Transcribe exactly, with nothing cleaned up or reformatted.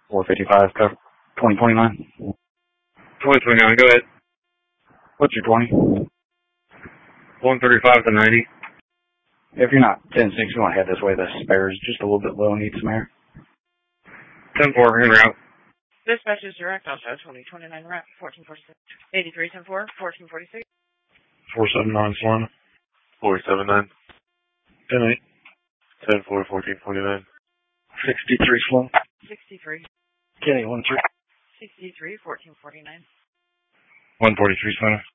four fifty-five, cover twenty twenty-nine. twenty twenty-nine, go ahead. What's your twenty? one thirty-five to ninety. If you're not ten six, you want to head this way. The spare is just a little bit low, need some air. ten four, en route. Dispatch is direct, also twenty twenty-nine route, fourteen forty-six. eighty-three ten four, fourteen forty-six. four seven nine, Solana. four seven nine. ten eight. ten four, fourteen forty-nine. sixty-three, Sloan. sixty-three. Kenny, one three. sixty-three, fourteen forty-nine. one forty-three, Solana.